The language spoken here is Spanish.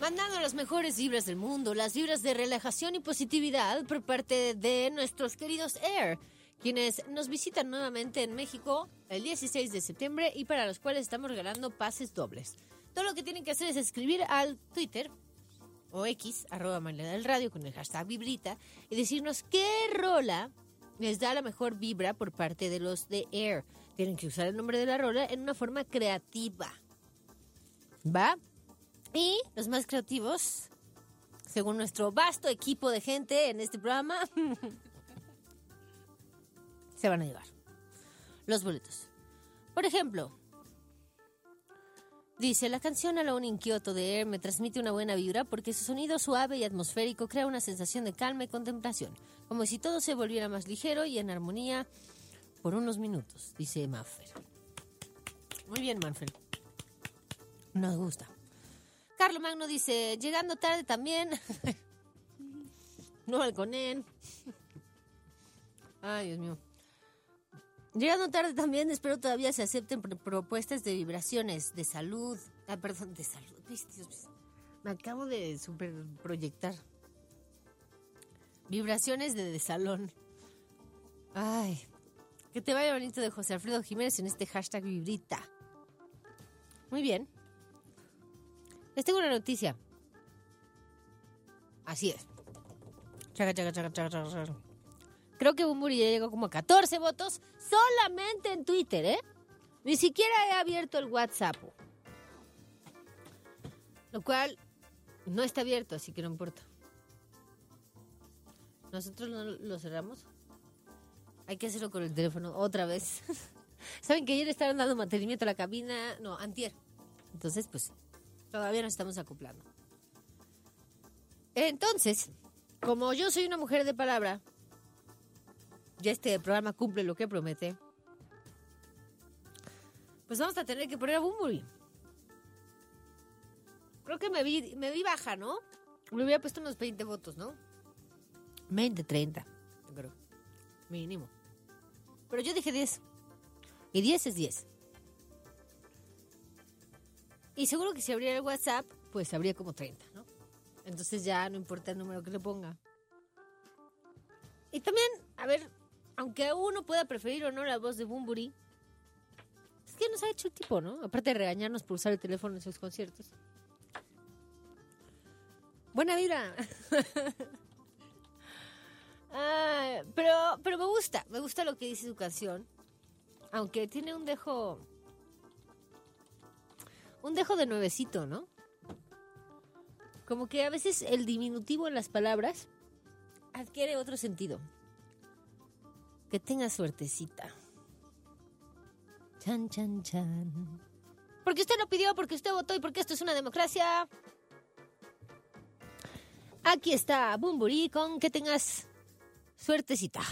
Mandando las mejores vibras del mundo, las vibras de relajación y positividad por parte de nuestros queridos Air, quienes nos visitan nuevamente en México el 16 de septiembre y para los cuales estamos regalando pases dobles. Todo lo que tienen que hacer es escribir al Twitter o X, @Manera del Radio, con el hashtag Vibrita, y decirnos qué rola les da la mejor vibra por parte de los de Air. Tienen que usar el nombre de la rola en una forma creativa. ¿Va? Y los más creativos, según nuestro vasto equipo de gente en este programa, se van a llevar los boletos. Por ejemplo, dice, la canción Alone in Kyoto de Air me transmite una buena vibra porque su sonido suave y atmosférico crea una sensación de calma y contemplación, como si todo se volviera más ligero y en armonía por unos minutos, dice Manfred. Muy bien, Manfred. Nos gusta. Carlo Magno dice, llegando tarde también. No balconen. Ay, Dios mío. Llegando tarde también, espero todavía se acepten propuestas de vibraciones, de salud. Ah, perdón, de salud. Dios, me acabo de super proyectar. Vibraciones de salón. Ay, que te vaya bonito de José Alfredo Jiménez en este hashtag Vibrita. Muy bien. Les tengo una noticia. Así es. Chaca. Creo que Bumburi ya llegó como a 14 votos solamente en Twitter, ¿eh? Ni siquiera he abierto el WhatsApp. Lo cual no está abierto, así que no importa. Nosotros no lo cerramos. Hay que hacerlo con el teléfono otra vez. Saben que ayer estaban dando mantenimiento a la cabina. No, antier. Entonces, pues, todavía nos estamos acoplando. Entonces, como yo soy una mujer de palabra, ya este programa cumple lo que promete, pues vamos a tener que poner a Bumburi. Creo que me vi baja, ¿no? Me hubiera puesto unos 20 votos, ¿no? 20, 30, creo. Mínimo. Pero yo dije 10. Y 10 es 10. Y seguro que si abriera el WhatsApp, pues habría como 30, ¿no? Entonces ya no importa el número que le ponga. Y también, a ver, aunque uno pueda preferir o no la voz de Bumburi, es que nos ha hecho el tipo, ¿no? Aparte de regañarnos por usar el teléfono en sus conciertos. Buena vida. Pero me gusta lo que dice su canción. Aunque tiene un dejo de nuevecito, ¿no? Como que a veces el diminutivo en las palabras adquiere otro sentido. Que tenga suertecita. Chan, chan, chan. Porque usted lo pidió, porque usted votó y porque esto es una democracia. Aquí está Bumburi con que tengas suertecita.